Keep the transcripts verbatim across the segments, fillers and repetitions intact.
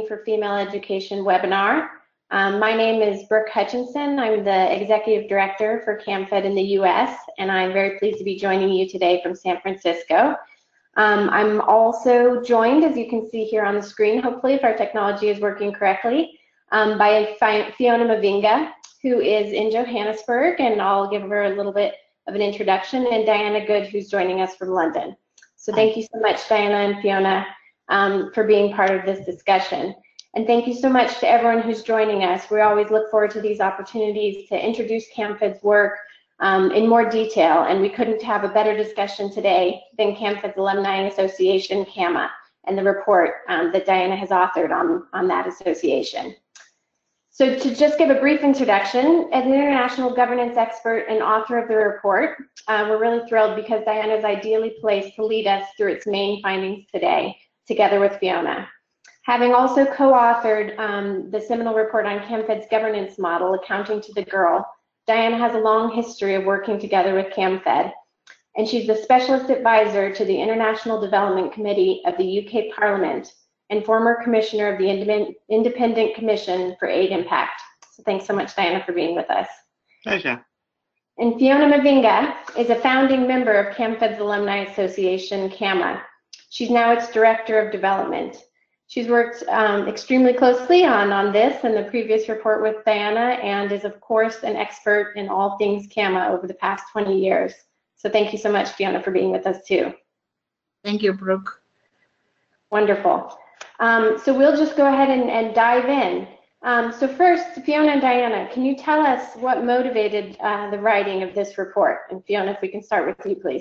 for Female Education webinar. Um, my name is Brooke Hutchinson. I'm the Executive Director for CAMFED in the U S, and I'm very pleased to be joining you today from San Francisco. Um, I'm also joined, as you can see here on the screen, hopefully if our technology is working correctly, um, by Fiona Mavinga, who is in Johannesburg, and I'll give her a little bit of an introduction, and Diana Good, who's joining us from London. So thank you so much, Diana and Fiona, um, for being part of this discussion. And thank you so much to everyone who's joining us. We always look forward to these opportunities to introduce CAMFED's work um, in more detail, and we couldn't have a better discussion today than CAMFED's Alumni Association, CAMA, and the report um, that Diana has authored on, on that association. So to just give a brief introduction, as an international governance expert and author of the report, uh, we're really thrilled because Diana is ideally placed to lead us through its main findings today, together with Fiona. Having also co-authored um, the seminal report on CAMFED's governance model, Accounting to the Girl, Diana has a long history of working together with CAMFED, and she's the specialist advisor to the International Development Committee of the U K Parliament and former commissioner of the Independent Commission for Aid Impact. So thanks so much, Diana, for being with us. Pleasure. And Fiona Mavinga is a founding member of CAMFED's Alumni Association, CAMA. She's now its Director of Development. She's worked um, extremely closely on, on this and the previous report with Diana, and is of course an expert in all things CAMA over the past twenty years. So thank you so much, Fiona, for being with us too. Thank you, Brooke. Wonderful. Um, so we'll just go ahead and, and dive in. Um, so first, Fiona and Diana, can you tell us what motivated uh, the writing of this report? And Fiona, if we can start with you, please.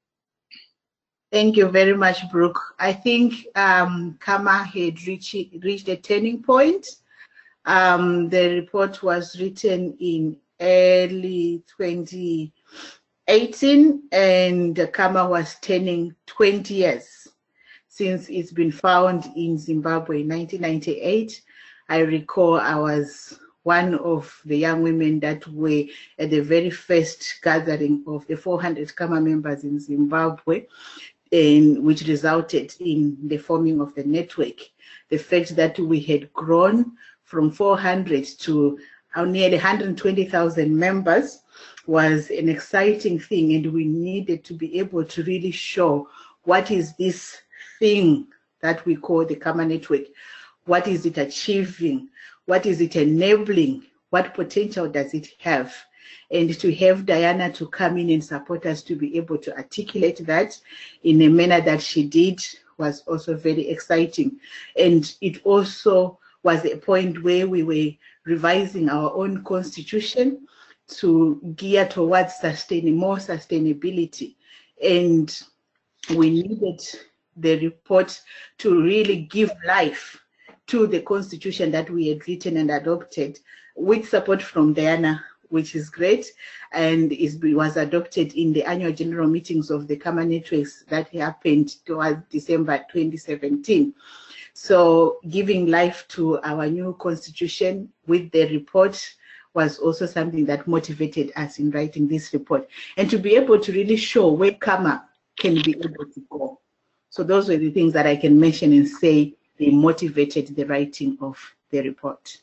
Thank you very much, Brooke. I think um, CAMA had reached, reached a turning point. Um, the report was written in early twenty eighteen, and CAMA was turning twenty years since it's been found in Zimbabwe in nineteen ninety-eight. I recall I was one of the young women that were at the very first gathering of the four hundred CAMA members in Zimbabwe, in which resulted in the forming of the network. The fact that we had grown from four hundred to nearly one hundred twenty thousand members was an exciting thing, and we needed to be able to really show what is this thing that we call the CAMA network. What is it achieving? What is it enabling? What potential does it have? And to have Diana to come in and support us to be able to articulate that in a manner that she did was also very exciting. And it also was a point where we were revising our own constitution to gear towards sustaining more sustainability. And we needed the report to really give life to the constitution that we had written and adopted, with support from Diana, which is great, and is, was adopted in the annual general meetings of the CAMA networks that happened towards December twenty seventeen. So giving life to our new constitution with the report was also something that motivated us in writing this report, and to be able to really show where CAMA can be able to go. So those were the things that I can mention and say they motivated the writing of the report.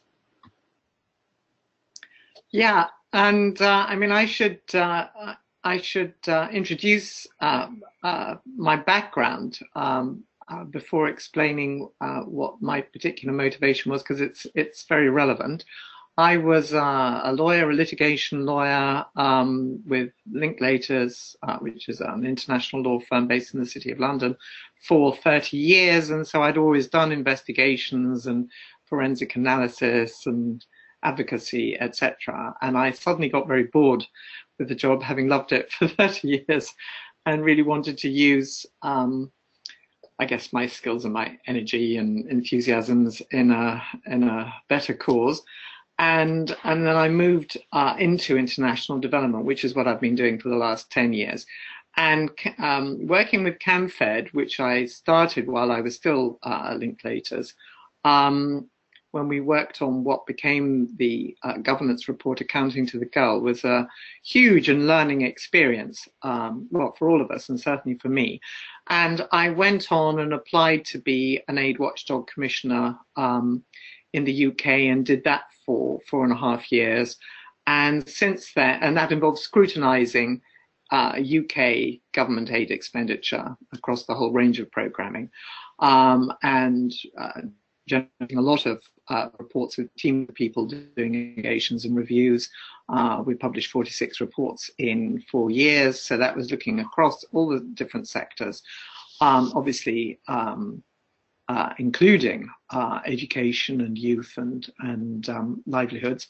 Yeah, and uh, I mean, I should uh, I should uh, introduce uh, uh, my background um, uh, before explaining uh, what my particular motivation was, because it's it's very relevant. I was uh, a lawyer, a litigation lawyer um, with Linklaters, uh, which is an international law firm based in the City of London, for thirty years, and so I'd always done investigations and forensic analysis and advocacy, et cetera. And I suddenly got very bored with the job, having loved it for thirty years, and really wanted to use, um, I guess, my skills and my energy and enthusiasms in a in a better cause. And and then I moved uh, into international development, which is what I've been doing for the last ten years. And um, working with CAMFED, which I started while I was still uh, Linklaters, um, when we worked on what became the uh, governance report, Accounting to the Girl, was a huge and learning experience, um, well, for all of us and certainly for me. And I went on and applied to be an aid watchdog commissioner um, in the U K and did that for four and a half years. And since then, and that involved scrutinizing uh, U K government aid expenditure across the whole range of programming, um, and uh, generating a lot of uh, reports with a team of people doing engagements and reviews. Uh, we published forty-six reports in four years, so that was looking across all the different sectors, um, obviously um, uh, including uh, education and youth and, and um, livelihoods.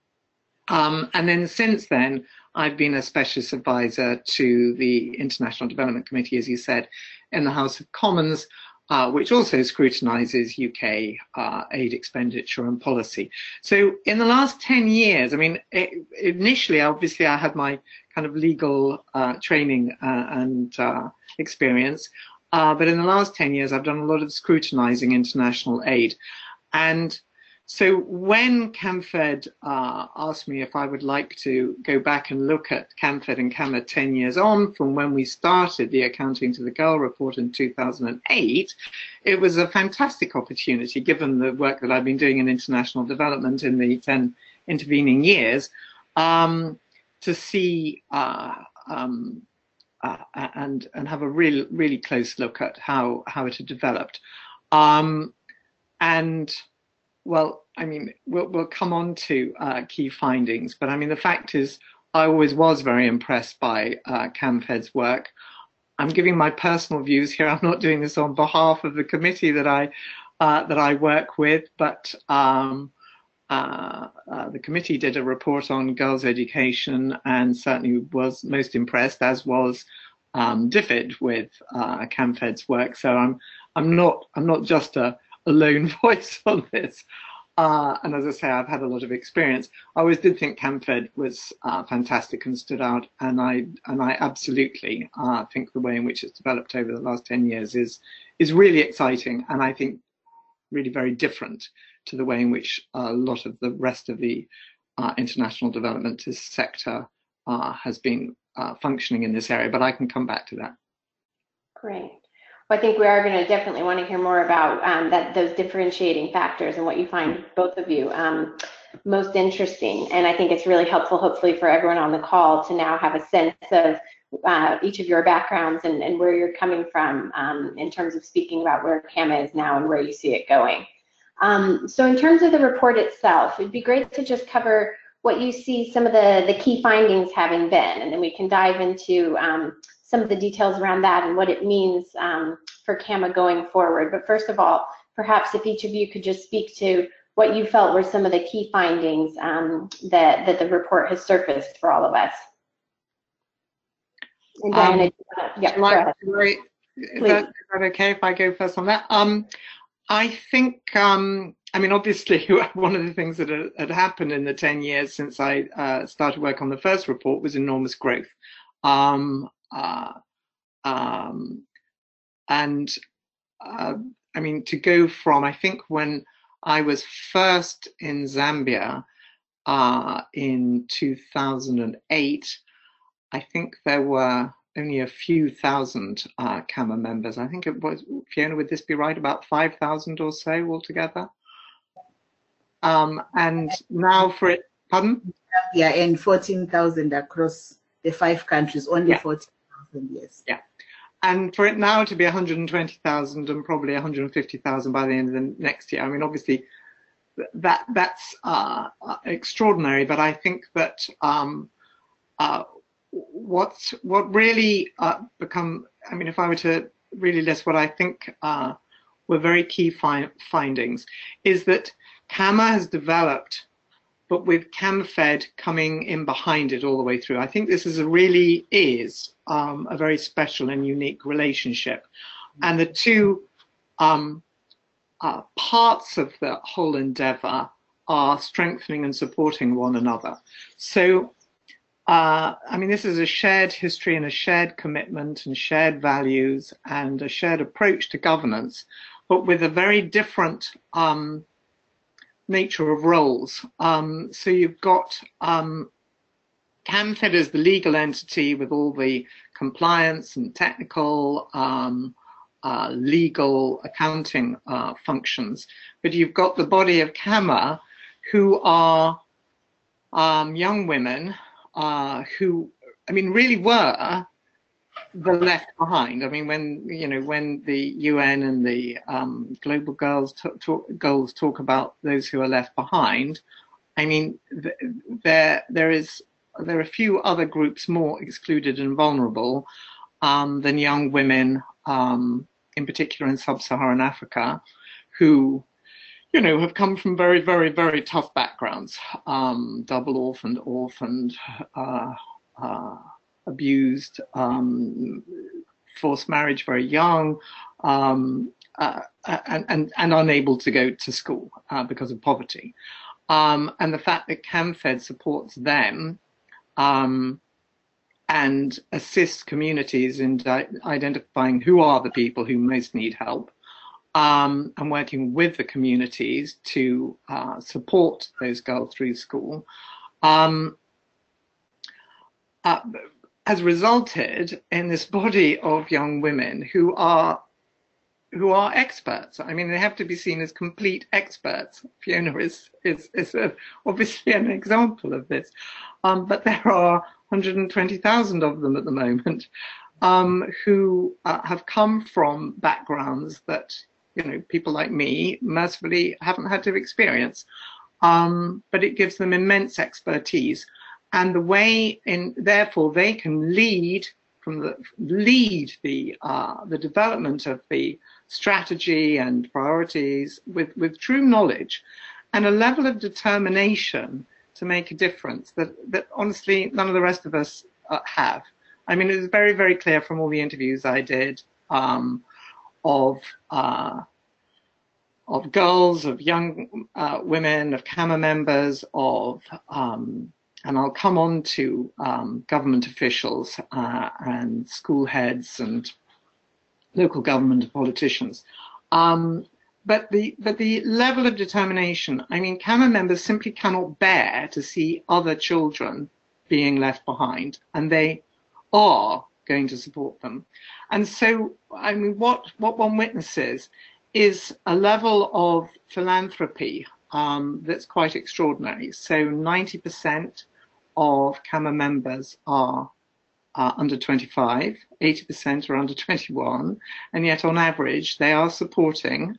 Um, and then since then, I've been a specialist advisor to the International Development Committee, as you said, in the House of Commons, uh, which also scrutinizes U K uh, aid expenditure and policy. So in the last ten years, I mean, it, initially, obviously, I had my kind of legal uh, training uh, and uh, experience, uh, but in the last ten years, I've done a lot of scrutinizing international aid. And so when CAMFED uh, asked me if I would like to go back and look at CAMFED and CAMA ten years on from when we started the Accounting to the Girl report in two thousand eight, it was a fantastic opportunity, given the work that I've been doing in international development in the ten intervening years, um, to see uh, um, uh, and, and have a really, really close look at how, how it had developed. Um, and Well, I mean, we'll, we'll come on to uh, key findings, but I mean, the fact is, I always was very impressed by uh, CAMFED's work. I'm giving my personal views here. I'm not doing this on behalf of the committee that I uh, that I work with, but um, uh, uh, the committee did a report on girls' education and certainly was most impressed, as was um, DFID, with uh, CAMFED's work. So I'm I'm not I'm not just a a lone voice on this. Uh, and as I say, I've had a lot of experience. I always did think CAMFED was uh, fantastic and stood out, and I and I absolutely uh, think the way in which it's developed over the last ten years is is really exciting, and I think really very different to the way in which a lot of the rest of the uh, international development sector uh, has been uh, functioning in this area. But I can come back to that. Great. I think we are going to definitely want to hear more about um, that those differentiating factors and what you find, both of you, um, most interesting. And I think it's really helpful, hopefully, for everyone on the call to now have a sense of uh, each of your backgrounds and, and where you're coming from um, in terms of speaking about where CAMA is now and where you see it going. Um, so in terms of the report itself, it'd be great to just cover what you see some of the, the key findings having been, and then we can dive into um, some of the details around that and what it means um, for CAMA going forward. But first of all, perhaps if each of you could just speak to what you felt were some of the key findings um, that, that the report has surfaced for all of us. And Diana, um, yeah, go ahead. Right. Is that, is that okay if I go first on that? Um, I think, um, I mean, obviously, one of the things that had happened in the ten years since I uh, started work on the first report was enormous growth. Um, Uh, um, and uh, I mean, to go from, I think when I was first in Zambia uh, in two thousand eight, I think there were only a few thousand uh, CAMA members. I think it was, Fiona, would this be right, about five thousand or so altogether? Um, and now for it, pardon? Yeah, and fourteen thousand across the five countries, only yeah. fourteen. Yes. Yeah, and for it now to be one hundred twenty thousand and probably one hundred fifty thousand by the end of the next year, I mean, obviously that that's uh, extraordinary. But I think that um, uh, what's what really uh, become, I mean, if I were to really list what I think uh, were very key fi findings, is that CAMA has developed, but with CAMFED coming in behind it all the way through. I think this is a really is um, a very special and unique relationship. And the two um, uh, parts of the whole endeavor are strengthening and supporting one another. So, uh, I mean, this is a shared history and a shared commitment and shared values and a shared approach to governance, but with a very different um, nature of roles. Um, so you've got um, CAMFED as the legal entity with all the compliance and technical, um, uh, legal, accounting uh, functions. But you've got the body of CAMA, who are um, young women uh, who, I mean, really were the left behind. I mean, when you know when the U N and the um, global girls talk, goals talk about those who are left behind, I mean, th there there is there are a few other groups more excluded and vulnerable um, than young women, um, in particular in sub-Saharan Africa, who you know have come from very very very tough backgrounds, um, double orphaned, orphaned. Uh, uh, abused, um, forced marriage very young, um, uh, and, and, and unable to go to school uh, because of poverty. Um, and the fact that CAMFED supports them um, and assists communities in identifying who are the people who most need help, um, and working with the communities to uh, support those girls through school, um, uh, has resulted in this body of young women who are who are experts. I mean, they have to be seen as complete experts. Fiona is is, is a, obviously an example of this, um, but there are one hundred twenty thousand of them at the moment um, who uh, have come from backgrounds that you know people like me mercifully haven't had to experience, um, but it gives them immense expertise. And the way in, therefore, they can lead from the lead the uh, the development of the strategy and priorities with with true knowledge and a level of determination to make a difference that that honestly none of the rest of us uh, have. I mean, it was very very clear from all the interviews I did um, of uh, of girls, of young uh, women, of CAMA members, of um, and I'll come on to um, government officials uh, and school heads and local government politicians. Um, but the but the level of determination, I mean, CAMA members simply cannot bear to see other children being left behind, and they are going to support them. And so, I mean, what, what one witnesses is a level of philanthropy um, that's quite extraordinary. So ninety percent of CAMA members are uh, under twenty-five, eighty percent are under twenty-one, and yet on average they are supporting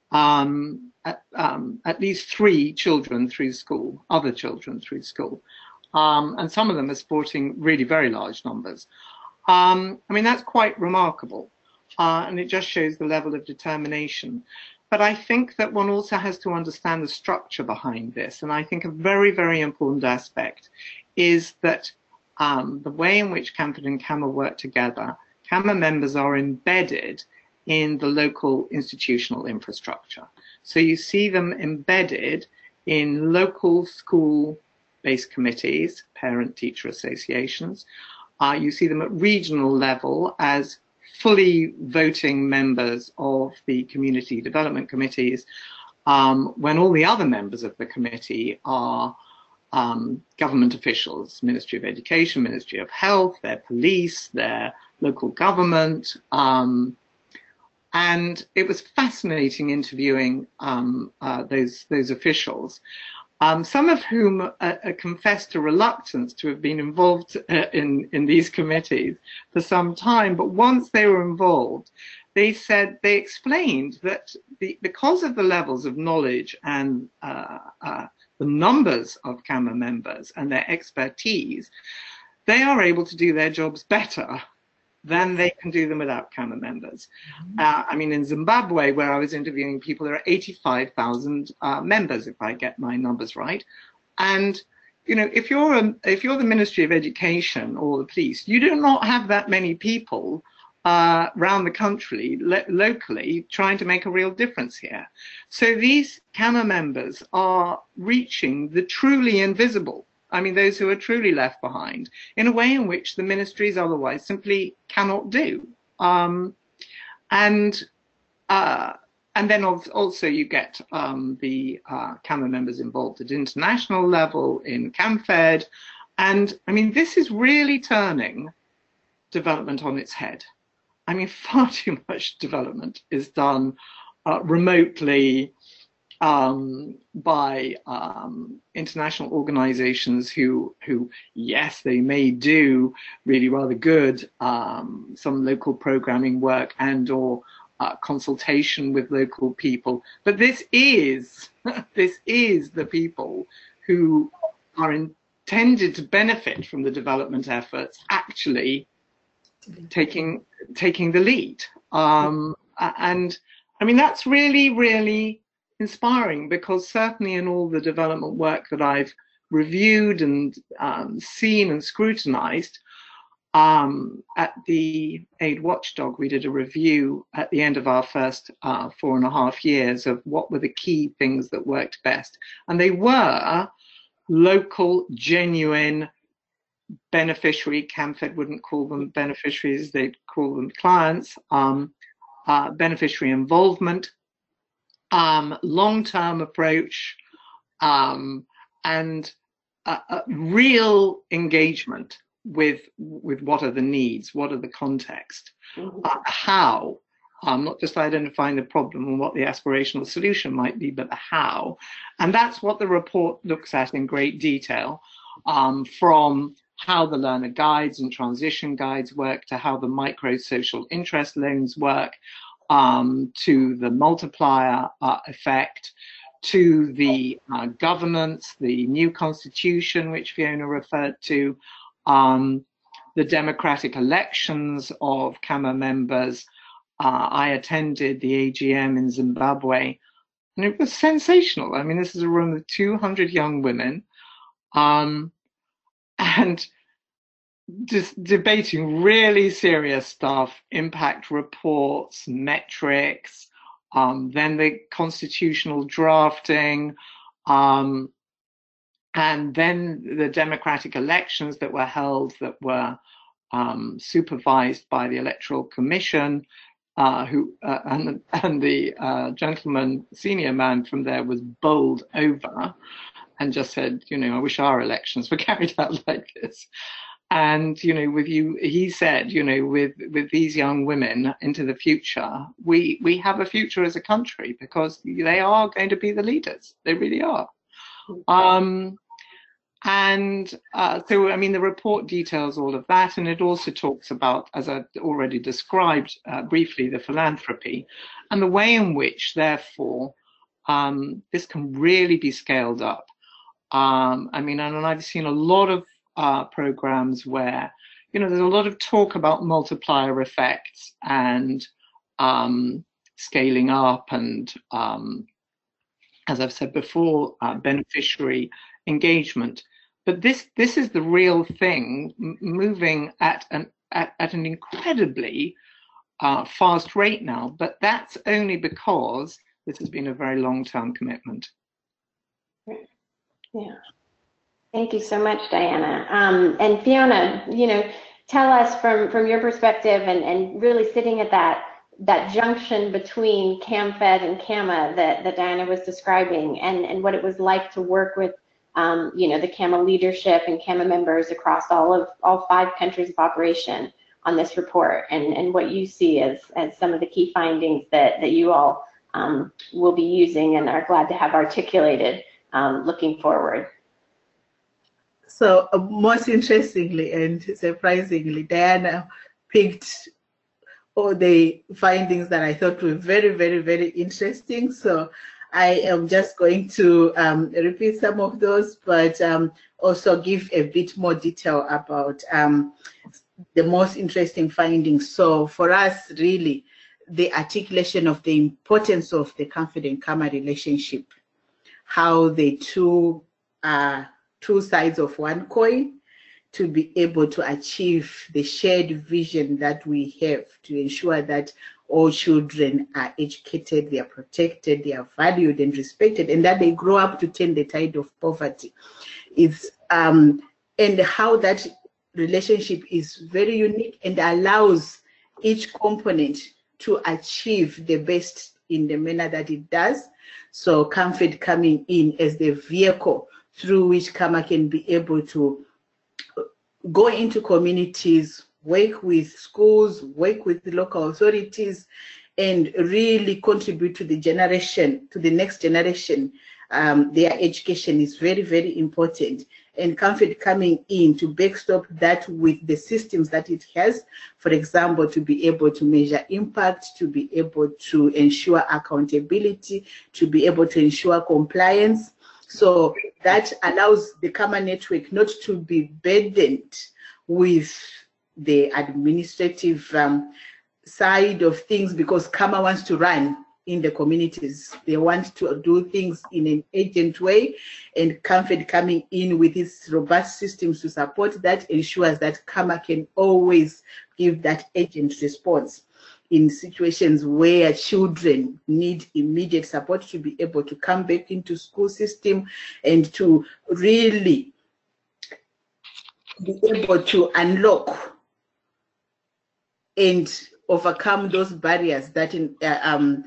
um, at, um, at least three children through school, other children through school, um, and some of them are supporting really very large numbers. Um, I mean, that's quite remarkable, uh, and it just shows the level of determination. But I think that one also has to understand the structure behind this. And I think a very, very important aspect is that um, the way in which CAMFED and CAMA work together, CAMA members are embedded in the local institutional infrastructure. So you see them embedded in local school-based committees, parent-teacher associations. Uh, you see them at regional level as fully voting members of the community development committees, um, when all the other members of the committee are um, government officials, Ministry of Education, Ministry of Health, their police, their local government. Um, and it was fascinating interviewing um, uh, those, those officials. Um, some of whom uh, uh, confessed a reluctance to have been involved uh, in, in these committees for some time, but once they were involved, they said, they explained that the, because of the levels of knowledge and uh, uh, the numbers of CAMA members and their expertise, they are able to do their jobs better than they can do them without CAMA members. Mm-hmm. uh, I mean, in Zimbabwe, where I was interviewing people, there are eighty-five thousand uh, members, if I get my numbers right. And, you know, if you're, a, if you're the Ministry of Education or the police, you do not have that many people uh, around the country, lo locally, trying to make a real difference here. So these CAMA members are reaching the truly invisible. I mean, those who are truly left behind, in a way in which the ministries otherwise simply cannot do. Um, and uh, and then also you get um, the uh, CAMA members involved at international level in CAMFED. And I mean, this is really turning development on its head. I mean, far too much development is done uh, remotely um, by um, international organizations who, who, yes, they may do really rather good, um, some local programming work and or uh, consultation with local people. But this is, this is the people who are intended to benefit from the development efforts actually taking taking the lead. Um, and I mean, that's really, really inspiring, because certainly in all the development work that I've reviewed and um, seen and scrutinized, um, at the Aid Watchdog, we did a review at the end of our first uh, four and a half years of what were the key things that worked best. And they were local, genuine, beneficiary, CAMFED wouldn't call them beneficiaries, they'd call them clients, um, uh, beneficiary involvement, um, long-term approach, um, and a, a real engagement with, with what are the needs, what are the context, uh, how, um, not just identifying the problem and what the aspirational solution might be, but the how. And that's what the report looks at in great detail, um, from how the learner guides and transition guides work, to how the micro social interest loans work, um, to the multiplier uh, effect, to the uh, governance, the new constitution, which Fiona referred to, um, the democratic elections of CAMA members. Uh, I attended the A G M in Zimbabwe, and it was sensational. I mean, this is a room of two hundred young women, um, and just debating really serious stuff, impact reports, metrics, um, then the constitutional drafting, um, and then the democratic elections that were held, that were um, supervised by the Electoral Commission, uh, who uh, and, and the uh, gentleman, senior man from there, was bowled over and just said, you know, I wish our elections were carried out like this. And, you know, with you, he said, you know, with, with these young women into the future, we, we have a future as a country, because they are going to be the leaders. They really are. Um, and uh, so, I mean, the report details all of that. And it also talks about, as I already described uh, briefly, the philanthropy and the way in which, therefore, um, this can really be scaled up. Um, I mean, and I've seen a lot of Uh, programs where, you know, there's a lot of talk about multiplier effects and um, scaling up and, um, as I've said before, uh, beneficiary engagement. But this this is the real thing, moving at an at, at an incredibly uh, fast rate now. But that's only because this has been a very long-term commitment. Yeah. Thank you so much, Diana. Um, and Fiona, you know, tell us from, from your perspective, and, and really sitting at that, that junction between CAMFED and CAMA that, that Diana was describing, and, and what it was like to work with, um, you know, the CAMA leadership and CAMA members across all of all five countries of operation on this report, and, and what you see as, as some of the key findings that, that you all um, will be using and are glad to have articulated um, looking forward. So uh, most interestingly and surprisingly, Diana picked all the findings that I thought were very, very, very interesting. So I am just going to um, repeat some of those, but um, also give a bit more detail about um, the most interesting findings. So for us, really, the articulation of the importance of the CAMFED CAMA relationship, how the two uh, two sides of one coin, to be able to achieve the shared vision that we have to ensure that all children are educated, they are protected, they are valued and respected, and that they grow up to turn the tide of poverty. It's um, and how that relationship is very unique and allows each component to achieve the best in the manner that it does. So CAMFED coming in as the vehicle through which CAMA can be able to go into communities, work with schools, work with the local authorities, and really contribute to the generation, to the next generation. Um, their education is very, very important. And CAMFED coming in to backstop that with the systems that it has, for example, to be able to measure impact, to be able to ensure accountability, to be able to ensure compliance. So that allows the CAMA network not to be burdened with the administrative um, side of things, because CAMA wants to run in the communities. They want to do things in an agent way, and CAMFED coming in with its robust systems to support that ensures that CAMA can always give that agent response in situations where children need immediate support to be able to come back into school system and to really be able to unlock and overcome those barriers that in, uh, um,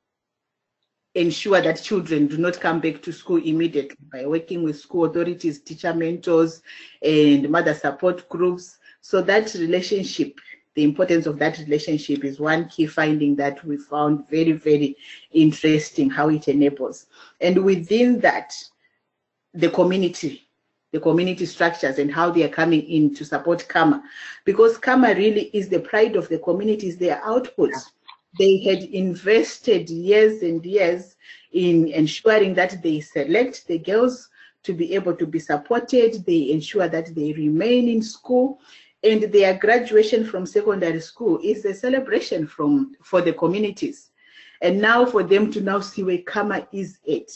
ensure that children do not come back to school immediately, by working with school authorities, teacher mentors, and mother support groups. So that relationship, the importance of that relationship is one key finding that we found very, very interesting, how it enables. And within that, the community, the community structures and how they are coming in to support CAMA, because CAMA really is the pride of the communities, their outputs. They had invested years and years in ensuring that they select the girls to be able to be supported. They ensure that they remain in school, and their graduation from secondary school is a celebration from for the communities. And now for them to now see where CAMA is at,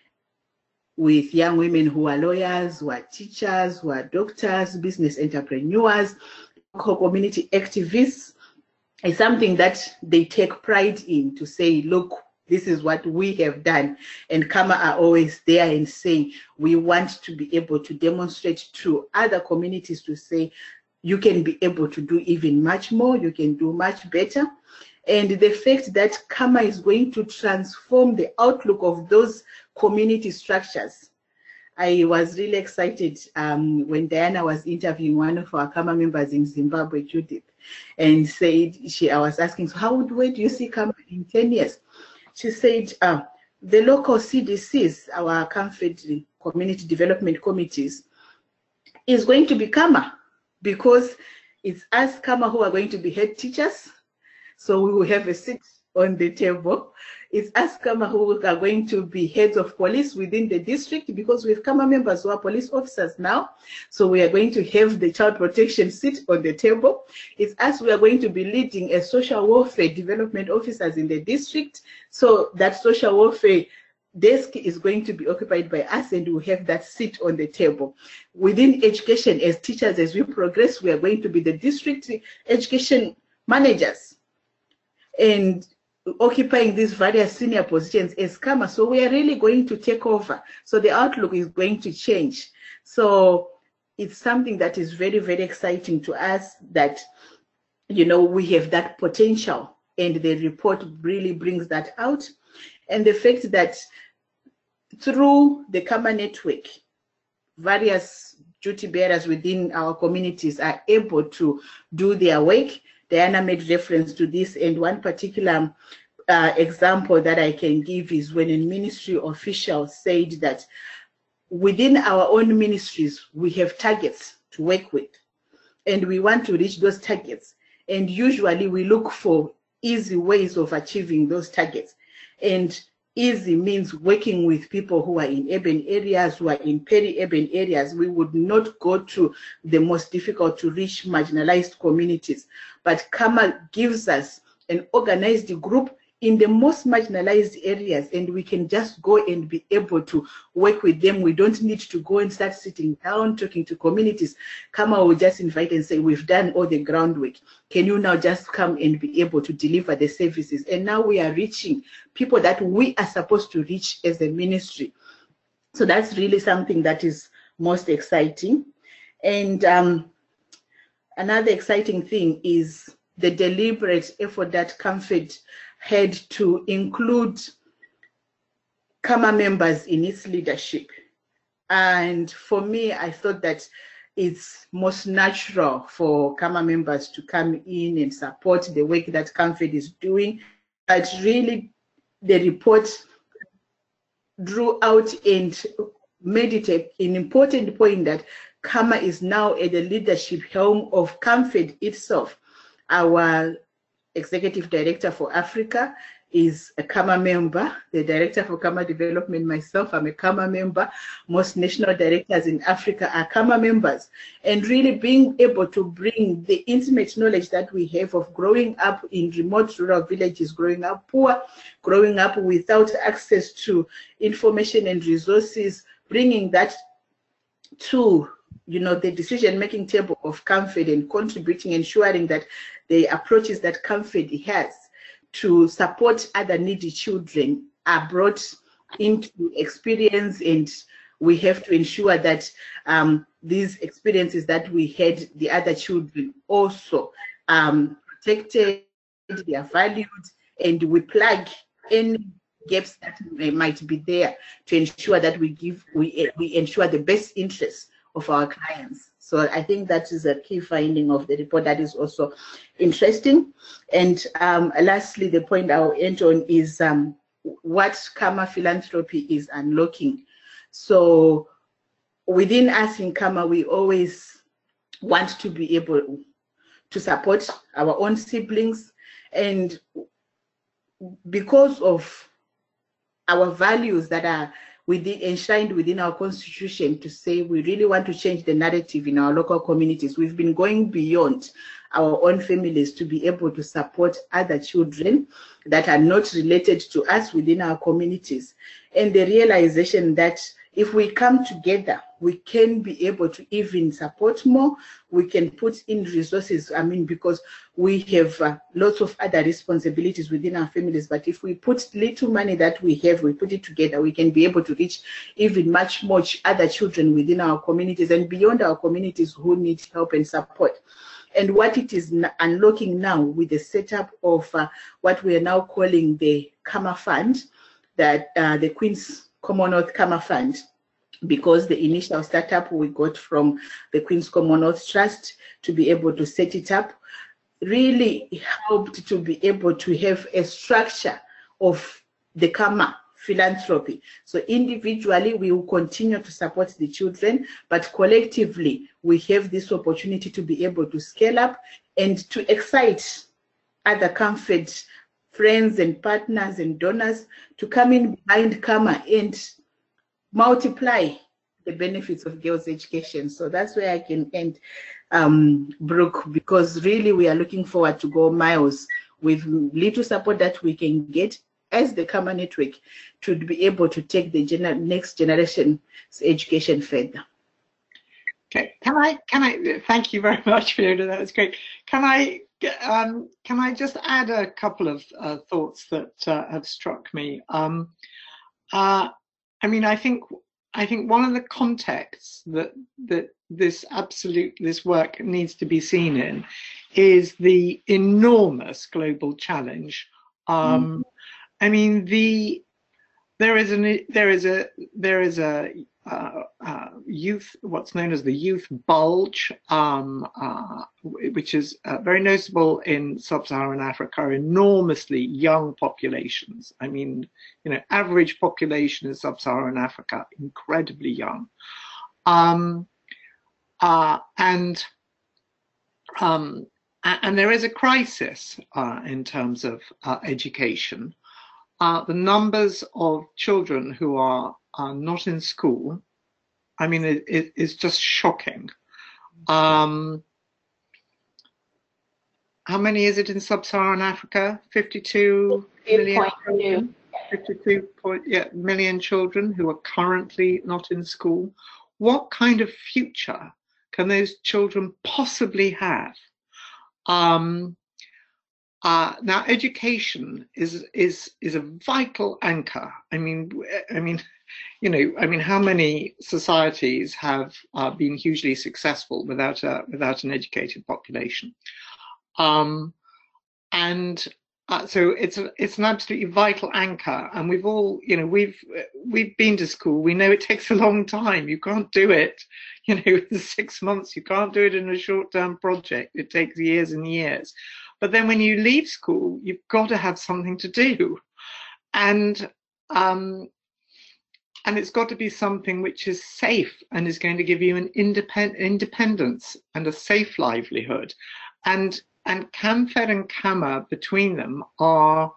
with young women who are lawyers, who are teachers, who are doctors, business entrepreneurs, community activists, is something that they take pride in, to say, look, this is what we have done. And CAMA are always there and saying, we want to be able to demonstrate to other communities to say, you can be able to do even much more, you can do much better. And the fact that CAMA is going to transform the outlook of those community structures. I was really excited um, when Diana was interviewing one of our CAMA members in Zimbabwe, Judith, and said, she, I was asking, so how would, where do you see CAMA in ten years? She said, uh, the local C D Cs, our CAMFED community development committees, is going to be CAMA, because it's us CAMA who are going to be head teachers. So we will have a seat on the table. It's us CAMA who are going to be heads of police within the district, because we have CAMA members who are police officers now. So we are going to have the child protection seat on the table. It's us who are going to be leading as social welfare development officers in the district. So that social welfare desk is going to be occupied by us, and we'll have that seat on the table. Within education, as teachers, as we progress, we are going to be the district education managers and occupying these various senior positions as CAMA. So we are really going to take over. So the outlook is going to change. So it's something that is very, very exciting to us, that, you know, we have that potential, and the report really brings that out. And the fact that through the CAMA network, various duty bearers within our communities are able to do their work. Diana made reference to this, and one particular uh, example that I can give is when a ministry official said that within our own ministries, we have targets to work with, and we want to reach those targets. And usually we look for easy ways of achieving those targets. And easy means working with people who are in urban areas, who are in peri-urban areas. We would not go to the most difficult to reach marginalized communities. But CAMA gives us an organized group in the most marginalized areas, and we can just go and be able to work with them. We don't need to go and start sitting down, talking to communities. CAMA will just invite and say, we've done all the groundwork. Can you now just come and be able to deliver the services? And now we are reaching people that we are supposed to reach as a ministry. So that's really something that is most exciting. And um, another exciting thing is the deliberate effort that CAMFED had to include Kama members in its leadership. And for me, I thought that it's most natural for Kama members to come in and support the work that CAMFED is doing. But really, the report drew out and made it a, an important point that Kama is now at the leadership helm of CAMFED itself. Our executive director for Africa is a Kama member. The director for Kama development, myself, I'm a Kama member. Most national directors in Africa are Kama members. And really being able to bring the intimate knowledge that we have of growing up in remote rural villages, growing up poor, growing up without access to information and resources, bringing that to, you know, the decision-making table of CAMFED and contributing, ensuring that the approaches that CAMFED has to support other needy children are brought into experience, and we have to ensure that um, these experiences that we had, the other children also um, protected, they are valued, and we plug any gaps that might be there to ensure that we give, we, we ensure the best interests of our clients. So I think that is a key finding of the report that is also interesting. And um, lastly, the point I'll end on is um, what Kama philanthropy is unlocking. So within us in Kama, we always want to be able to support our own siblings. And because of our values that are within, enshrined within our constitution, to say we really want to change the narrative in our local communities, we've been going beyond our own families to be able to support other children that are not related to us within our communities. And the realization that if we come together, we can be able to even support more. We can put in resources, I mean, because we have uh, lots of other responsibilities within our families. But if we put little money that we have, we put it together, we can be able to reach even much more other children within our communities and beyond our communities who need help and support. And what it is unlocking now with the setup of uh, what we are now calling the Kama Fund, that uh, the Queen's Commonwealth Kama Fund, because the initial startup we got from the Queen's Commonwealth Trust to be able to set it up, really helped to be able to have a structure of the Kama philanthropy. So individually, we will continue to support the children, but collectively, we have this opportunity to be able to scale up and to excite other CAMFED friends and partners and donors to come in behind Kama and multiply the benefits of girls' education. So that's where I can end, um, Brooke, because really we are looking forward to go miles with little support that we can get as the Kama network to be able to take the gener next generation's education further. Okay, can I, can I, thank you very much, Fiona, that was great. Can I, um, can I just add a couple of uh, thoughts that uh, have struck me? Um, uh, I mean, I think, I think one of the contexts that, that this absolute, this work needs to be seen in is the enormous global challenge. Um, mm. I mean, the, there is an, there is a, there is a, Uh, uh, youth, what's known as the youth bulge, um, uh, which is uh, very noticeable in sub-Saharan Africa, enormously young populations. I mean, you know, average population in sub-Saharan Africa, incredibly young. Um, uh, and, um, and there is a crisis uh, in terms of uh, education. Uh, the numbers of children who are are not in school, I mean, it, it, it's just shocking. Um, how many is it in sub-Saharan Africa? fifty-two million, fifty-two point, yeah, million children who are currently not in school. What kind of future can those children possibly have? Um, Uh, now, education is is is a vital anchor. I mean, I mean, you know, I mean, how many societies have uh, been hugely successful without a without an educated population? Um, and Uh, so it's a, it's an absolutely vital anchor, and we've all, you know, we've we've been to school. We know it takes a long time. You can't do it, you know, in six months. You can't do it in a short-term project. It takes years and years. But then when you leave school, you've got to have something to do, and um, and it's got to be something which is safe and is going to give you an independent independence and a safe livelihood, and. And CAMFED and CAMA between them are,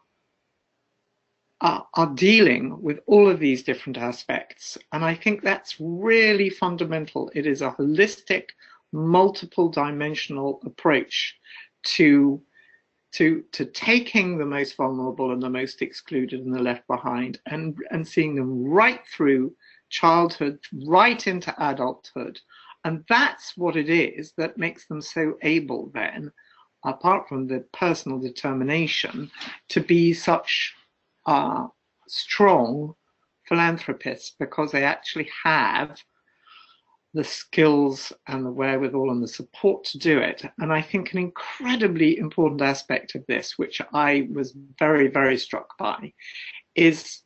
are, are dealing with all of these different aspects. And I think that's really fundamental. It is a holistic, multiple dimensional approach to, to, to taking the most vulnerable and the most excluded and the left behind, and, and seeing them right through childhood, right into adulthood. And that's what it is that makes them so able then, apart from the personal determination, to be such uh, strong philanthropists, because they actually have the skills and the wherewithal and the support to do it. And I think an incredibly important aspect of this, which I was very, very struck by, is,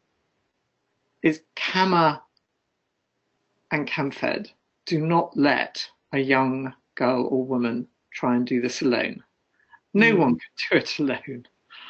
is CAMA and CAMFED do not let a young girl or woman try and do this alone. No mm. one can do it alone.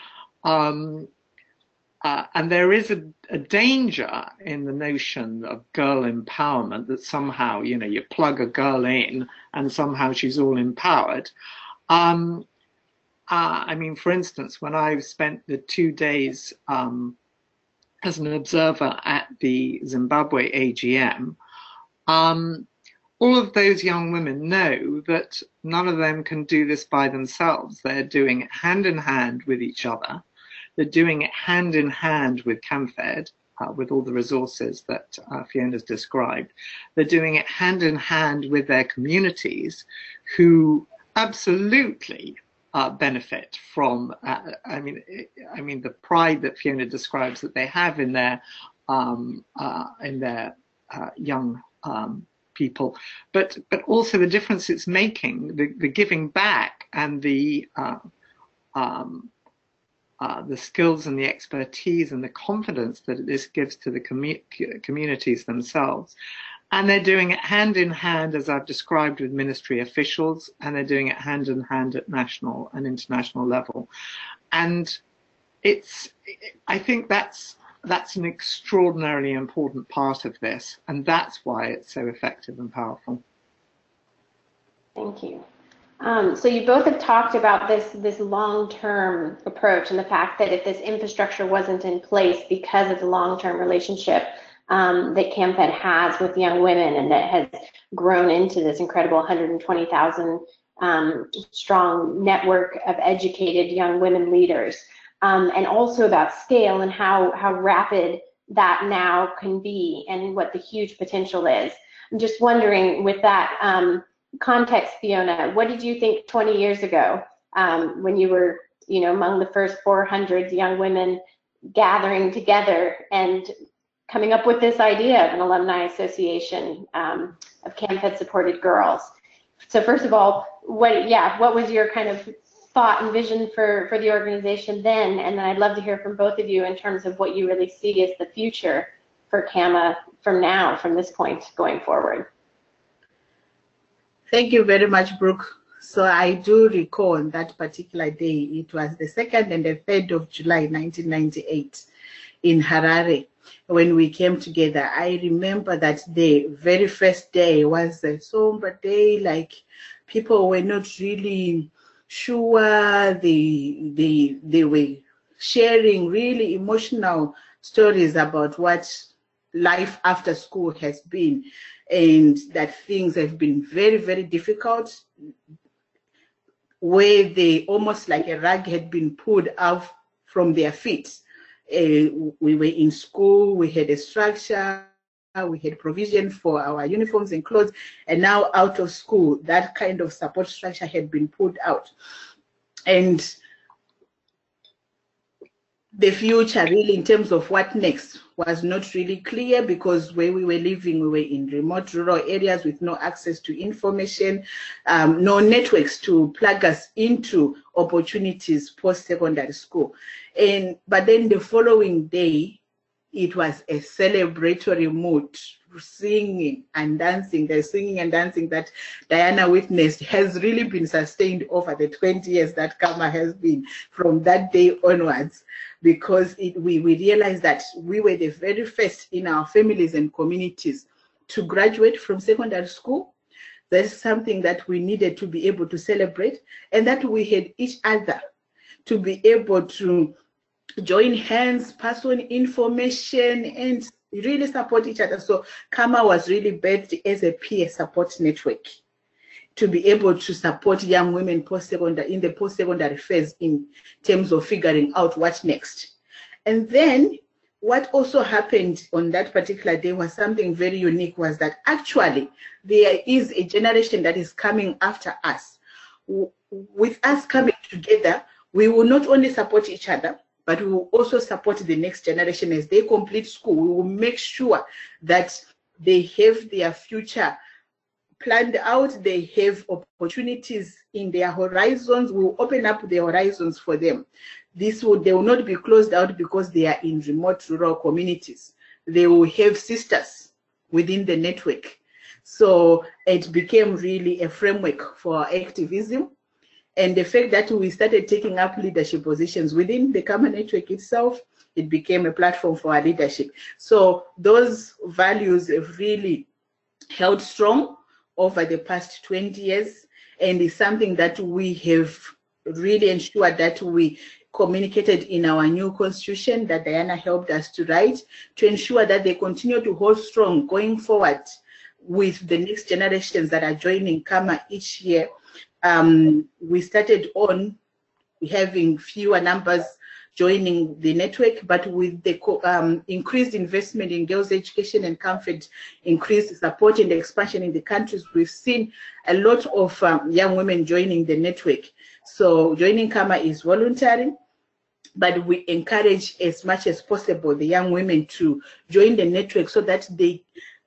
Um, uh, and there is a, a danger in the notion of girl empowerment, that somehow, you know, you plug a girl in and somehow she's all empowered. Um, uh, I mean, for instance, when I spent the two days um, as an observer at the Zimbabwe A G M, um, all of those young women know that none of them can do this by themselves. They're doing it hand in hand with each other. They're doing it hand in hand with CAMFED, uh, with all the resources that uh, Fiona's described. They're doing it hand in hand with their communities, who absolutely uh, benefit from, uh, I mean, I mean, the pride that Fiona describes that they have in their, um, uh, in their uh, young um, people, but but also the difference it's making, the, the giving back and the uh, um, uh, the skills and the expertise and the confidence that this gives to the commu communities themselves. And they're doing it hand in hand, as I've described, with ministry officials, and they're doing it hand in hand at national and international level. And it's, I think that's That's an extraordinarily important part of this, and that's why it's so effective and powerful. Thank you. Um, so you both have talked about this, this long-term approach, and the fact that if this infrastructure wasn't in place because of the long-term relationship um, that CAMFED has with young women, and that has grown into this incredible one hundred twenty thousand um, strong network of educated young women leaders. Um, and also about scale and how, how rapid that now can be, and what the huge potential is. I'm just wondering, with that um, context, Fiona, what did you think twenty years ago um, when you were, you know, among the first four hundred young women gathering together and coming up with this idea of an alumni association um, of CAMFED supported girls? So first of all, what, yeah, what was your kind of thought and vision for, for the organization then? And then I'd love to hear from both of you in terms of what you really see as the future for CAMA from now, from this point going forward. Thank you very much, Brooke. So I do recall that particular day. It was the second and the third of July, nineteen ninety-eight, in Harare, when we came together. I remember that the very first day was a somber day, like people were not really sure. They, they, they were sharing really emotional stories about what life after school has been, and that things have been very, very difficult, where they almost like a rug had been pulled out from their feet. Uh, we were in school, we had a structure, we had provision for our uniforms and clothes, and now out of school, that kind of support structure had been pulled out. And the future, really, in terms of what next, was not really clear because where we were living, we were in remote rural areas with no access to information, um, no networks to plug us into opportunities post-secondary school. And but then the following day, it was a celebratory mood, singing and dancing. The singing and dancing that Diana witnessed has really been sustained over the twenty years that Kama has been from that day onwards, because it, we, we realized that we were the very first in our families and communities to graduate from secondary school. That's something that we needed to be able to celebrate, and that we had each other to be able to join hands, pass on information, and really support each other. So Kama was really birthed as a peer support network to be able to support young women post-secondary in the post-secondary phase in terms of figuring out what next. And then what also happened on that particular day was something very unique, was that actually there is a generation that is coming after us. With us coming together, we will not only support each other, but we will also support the next generation as they complete school. We will make sure that they have their future planned out, they have opportunities in their horizons. We will open up the horizons for them. This will, they will not be closed out because they are in remote rural communities. They will have sisters within the network. So it became really a framework for our activism. And the fact that we started taking up leadership positions within the Kama network itself, it became a platform for our leadership. So those values have really held strong over the past twenty years, and is something that we have really ensured that we communicated in our new constitution that Diana helped us to write, to ensure that they continue to hold strong going forward with the next generations that are joining Kama each year. Um, we started on having fewer numbers joining the network, but with the um, increased investment in girls' education and comfort, increased support and expansion in the countries, we've seen a lot of um, young women joining the network. So joining Kama is voluntary, but we encourage as much as possible the young women to join the network so that they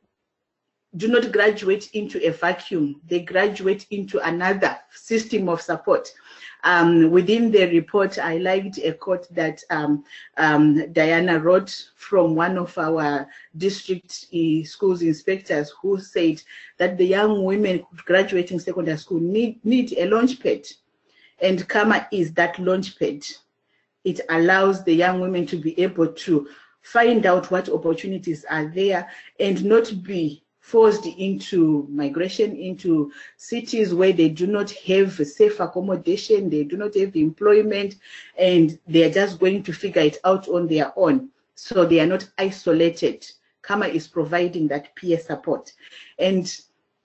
do not graduate into a vacuum. They graduate into another system of support. Um, within the report, I liked a quote that um, um, Diana wrote from one of our district uh, schools inspectors, who said that the young women graduating secondary school need, need a launch pad. And Kama is that launch pad. It allows the young women to be able to find out what opportunities are there and not be forced into migration into cities where they do not have safe accommodation, they do not have employment, and they are just going to figure it out on their own. So they are not isolated. Kama is providing that peer support. And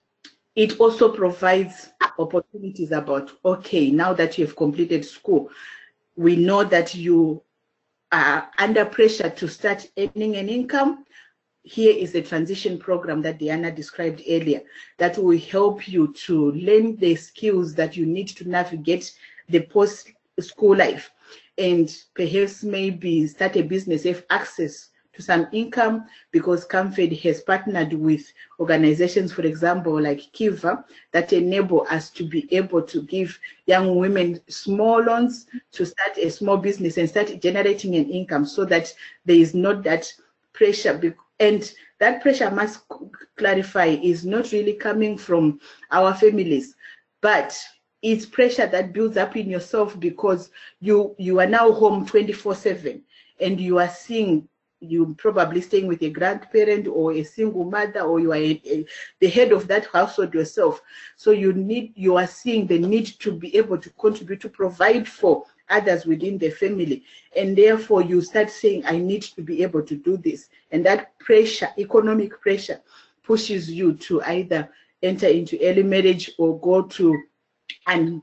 it also provides opportunities about, okay, now that you have completed school, we know that you are under pressure to start earning an income. Here is a transition program that Diana described earlier that will help you to learn the skills that you need to navigate the post-school life, and perhaps maybe start a business, have access to some income, because CAMFED has partnered with organizations, for example, like Kiva, that enable us to be able to give young women small loans to start a small business and start generating an income, so that there is not that pressure. And that pressure, must clarify, is not really coming from our families, but it's pressure that builds up in yourself because you you are now home twenty-four seven, and you are seeing, you probably staying with a grandparent or a single mother, or you are a, a, the head of that household yourself. So you need, you are seeing the need to be able to contribute, to provide for others within the family, and therefore you start saying, I need to be able to do this. And that pressure, economic pressure, pushes you to either enter into early marriage or go to and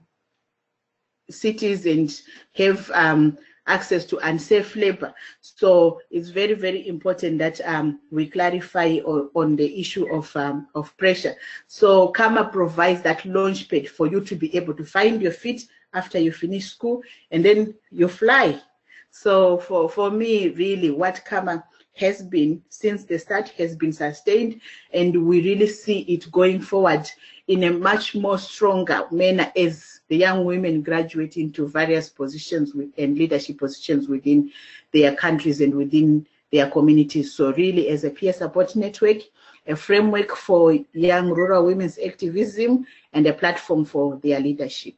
cities and have um, access to unsafe labor. So it's very, very important that um, we clarify on, on the issue of, um, of pressure. So Kama provides that launch pad for you to be able to find your feet after you finish school, and then you fly. So for, for me, really, what Kama has been, since the start, has been sustained, and we really see it going forward in a much more stronger manner as the young women graduate into various positions with, and leadership positions within their countries and within their communities. So really, as a peer support network, a framework for young rural women's activism, and a platform for their leadership.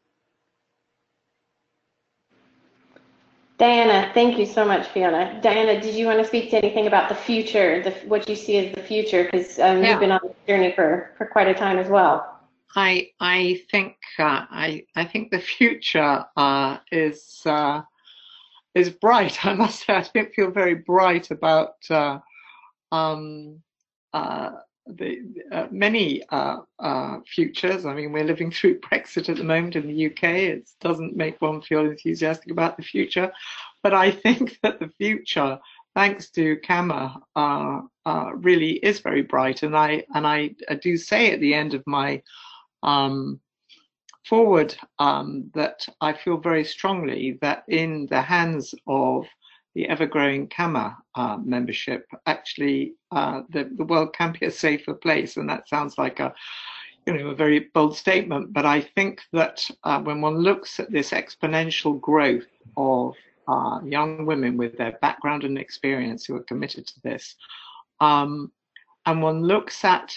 Diana, thank you so much, Fiona. Diana, did you want to speak to anything about the future, the, what you see as the future? Because um, Yeah. you've been on this journey for, for quite a time as well. I I think uh, I I think the future uh, is uh, is bright. I must say, I don't feel very bright about uh, um, uh, the uh, many uh, uh, futures. I mean, we're living through Brexit at the moment in the U K. It doesn't make one feel enthusiastic about the future, but I think that the future, thanks to CAMA, uh, uh, really is very bright. And I and I, I do say at the end of my um, forward um, that I feel very strongly that in the hands of the ever-growing CAMA uh, membership, actually uh, the, the world can be a safer place. And that sounds like a, you know, a very bold statement, but I think that uh, when one looks at this exponential growth of uh, young women with their background and experience who are committed to this, um, and one looks at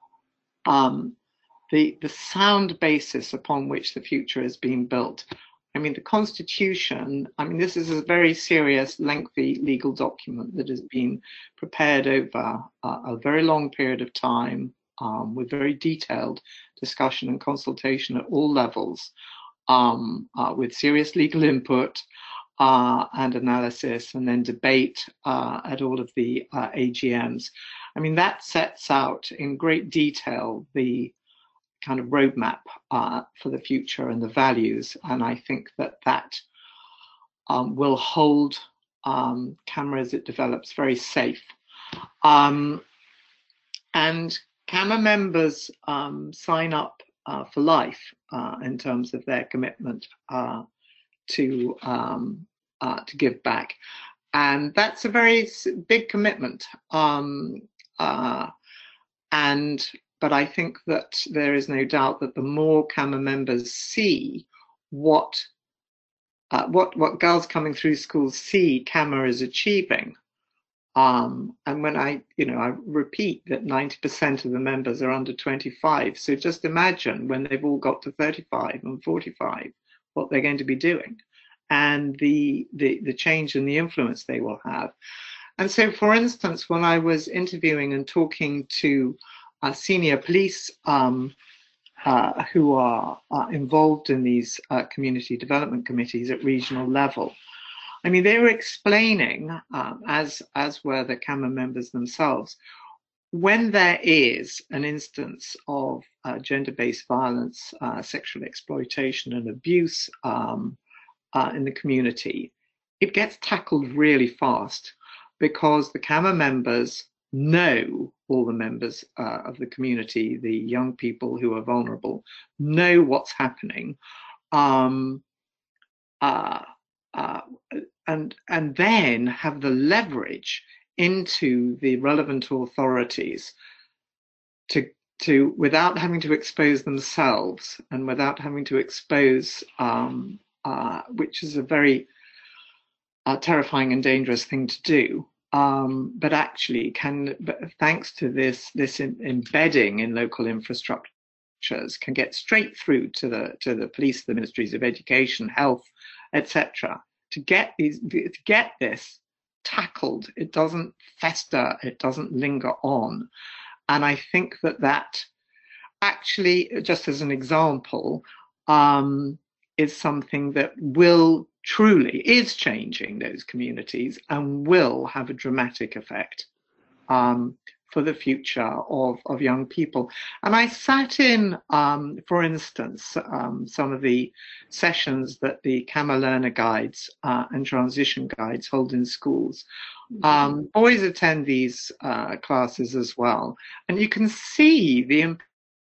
um, the, the sound basis upon which the future is being built. I mean, the Constitution, I mean, this is a very serious, lengthy legal document that has been prepared over a, a very long period of time um, with very detailed discussion and consultation at all levels, um, uh, with serious legal input uh, and analysis, and then debate uh, at all of the uh, A G Ms. I mean, that sets out in great detail the kind of roadmap uh, for the future and the values. And I think that that um, will hold um, CAMA as it develops very safe. Um, and CAMA members um, sign up uh, for life uh, in terms of their commitment uh, to, um, uh, to give back. And that's a very big commitment. Um, uh, and But I think that there is no doubt that the more CAMA members see what uh, what what girls coming through schools see CAMA is achieving, um, and when I you know I repeat that ninety percent of the members are under twenty-five, so just imagine when they've all got to thirty-five and forty-five, what they're going to be doing, and the the the change and the influence they will have. And so, for instance, when I was interviewing and talking to Uh, senior police um, uh, who are uh, involved in these uh, community development committees at regional level. I mean, they were explaining, um, as, as were the CAMA members themselves, when there is an instance of uh, gender-based violence, uh, sexual exploitation and abuse um, uh, in the community, it gets tackled really fast because the CAMA members know, all the members uh, of the community, the young people who are vulnerable, know what's happening, um, uh, uh, and and then have the leverage into the relevant authorities to to without having to expose themselves and without having to expose, um, uh, which is a very uh, terrifying and dangerous thing to do. Um, but actually can, thanks to this, this in, embedding in local infrastructures, can get straight through to the to the police, the ministries of education, health, et cetera. To get these, to get this tackled, it doesn't fester, it doesn't linger on, and I think that that actually, just as an example, um, is something that will truly is changing those communities and will have a dramatic effect um, for the future of, of young people. And I sat in, um, for instance, um, some of the sessions that the CAMA Learner Guides uh, and Transition Guides hold in schools. Um, boys attend these uh, classes as well, and you can see the impact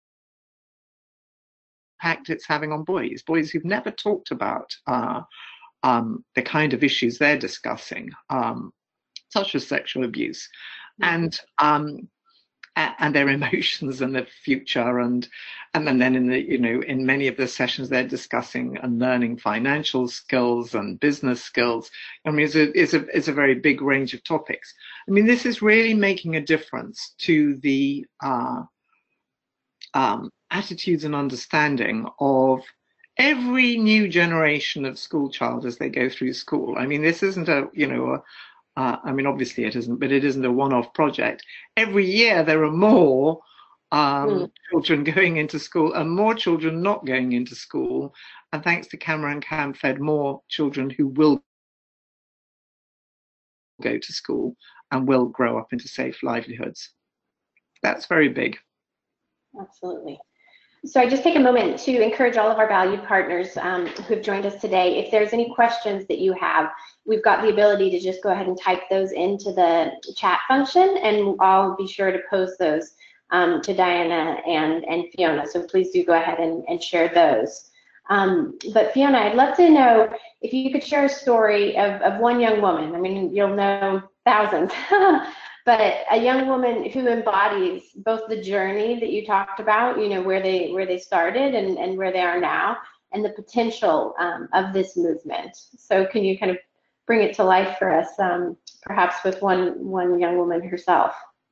it's having on boys, boys who've never talked about uh, Um, the kind of issues they're discussing, um, such as sexual abuse, and um, and their emotions and their future, and and then, then in the you know in many of the sessions they're discussing and learning financial skills and business skills. I mean, it's a it's a it's a very big range of topics. I mean, this is really making a difference to the uh, um, attitudes and understanding of every new generation of school child as they go through school. I mean, this isn't a you know a, Uh, I mean, obviously it isn't, but it isn't a one-off project. Every year there are more um, mm. children going into school and more children not going into school. And thanks to CAMA and CAMFED, more children who will go to school and will grow up into safe livelihoods. That's very big. Absolutely. So I just take a moment to encourage all of our valued partners um, who've joined us today. If there's any questions that you have, we've got the ability to just go ahead and type those into the chat function, and I'll be sure to post those um, to Diana and, and Fiona. So please do go ahead and, and share those. Um, but Fiona, I'd love to know if you could share a story of, of one young woman. I mean, you'll know thousands. But a young woman who embodies both the journey that you talked about, you know, where they where they started and, and where they are now, and the potential um, of this movement. So can you kind of bring it to life for us, um, perhaps with one one young woman herself?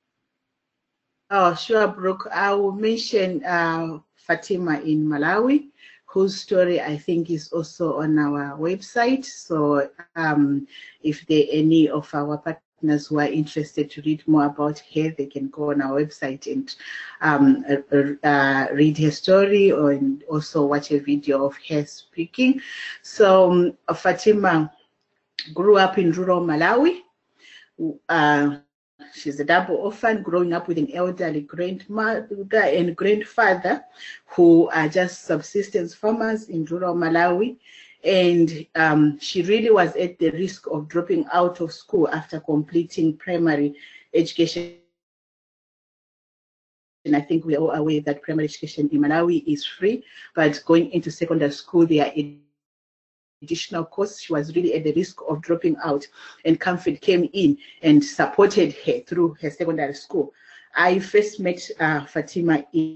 Oh, sure, Brooke. I will mention uh, Fatima in Malawi, whose story I think is also on our website. So um, if there are any of our partners who are interested to read more about her, they can go on our website and um, uh, uh, read her story, or also watch a video of her speaking. So um, Fatima grew up in rural Malawi. Uh, she's a double orphan, growing up with an elderly grandmother and grandfather who are just subsistence farmers in rural Malawi. And um, she really was at the risk of dropping out of school after completing primary education. And I think we are all aware that primary education in Malawi is free, but going into secondary school, there are additional costs. She was really at the risk of dropping out, and CAMFED came in and supported her through her secondary school. I first met uh, Fatima in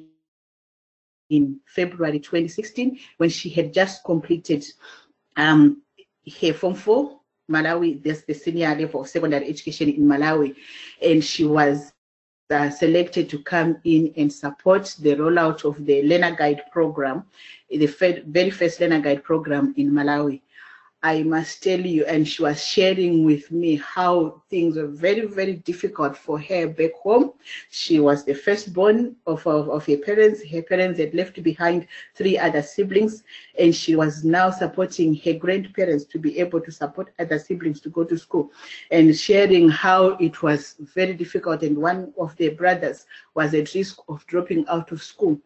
in February twenty sixteen, when she had just completed um, her Form four, Malawi, that's the senior level of secondary education in Malawi, and she was uh, selected to come in and support the rollout of the Learner Guide program, the very first Learner Guide program in Malawi. I must tell you, and she was sharing with me how things were very, very difficult for her back home. She was the firstborn of, of, of her parents. Her parents had left behind three other siblings, and she was now supporting her grandparents to be able to support other siblings to go to school, and sharing how it was very difficult. And one of their brothers was at risk of dropping out of school,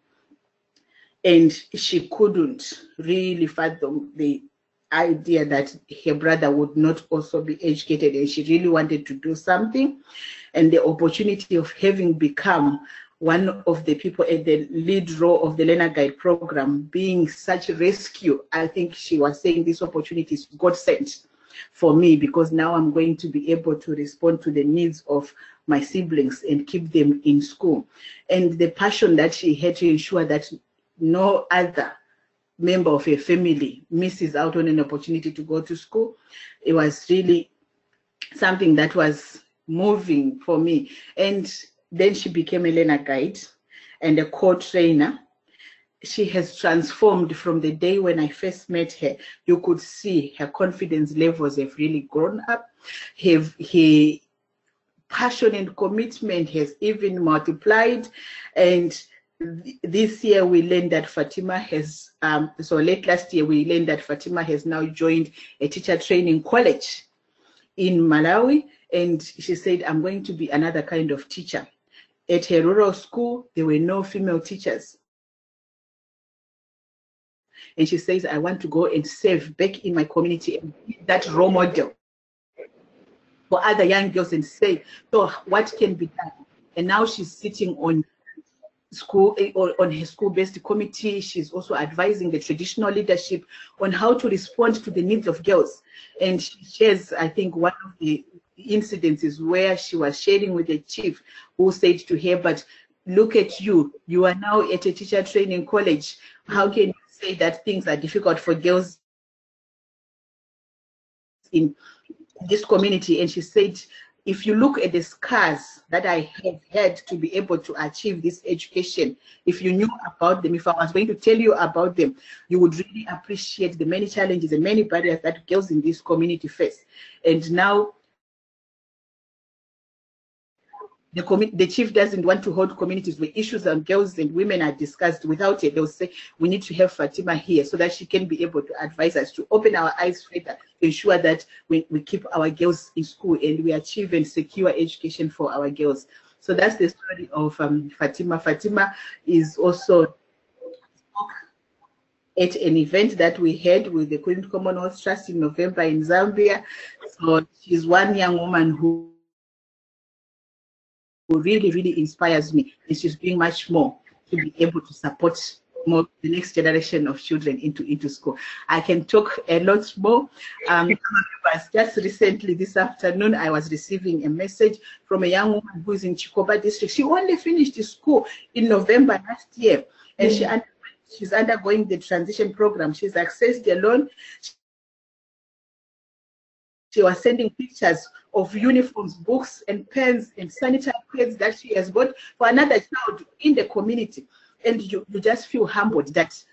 and she couldn't really fathom the idea that her brother would not also be educated, and she really wanted to do something. And the opportunity of having become one of the people at the lead role of the Learner Guide program, being such a rescue, I think she was saying this opportunity is God sent for me, because now I'm going to be able to respond to the needs of my siblings and keep them in school. And the passion that she had to ensure that no other member of a family misses out on an opportunity to go to school, it was really something that was moving for me. And then she became a learner guide and a co-trainer. She has transformed from the day when I first met her. You could see her confidence levels have really grown up. Her, her passion and commitment has even multiplied. And this year we learned that Fatima has, um, so late last year we learned that Fatima has now joined a teacher training college in Malawi. And she said, I'm going to be another kind of teacher. At her rural school, there were no female teachers. And she says, I want to go and serve back in my community and be that role model for other young girls and say, so what can be done? And now she's sitting on school or on her school-based committee. She's also advising the traditional leadership on how to respond to the needs of girls. And she shares, I think, one of the incidences where she was sharing with the chief, who said to her, but look at you, you are now at a teacher training college. How can you say that things are difficult for girls in this community? And she said, if you look at the scars that I have had to be able to achieve this education, if you knew about them, if I was going to tell you about them, you would really appreciate the many challenges and many barriers that girls in this community face. And now the, the chief doesn't want to hold communities where issues on girls and women are discussed without it. They'll say, we need to have Fatima here so that she can be able to advise us, to open our eyes further, to ensure that we, we keep our girls in school and we achieve and secure education for our girls. So that's the story of um, Fatima. Fatima is also at an event that we had with the Queen Commonwealth Trust in November in Zambia. So she's one young woman who who really, really inspires me. And she's doing much more to be able to support more the next generation of children into, into school. I can talk a lot more. Um, just recently this afternoon, I was receiving a message from a young woman who is in Chikoba district. She only finished school in November last year, and mm-hmm. she she's undergoing the transition program. She's accessed the loan. She was sending pictures of uniforms, books, and pens and sanitary pads that she has bought for another child in the community. And you, you just feel humbled that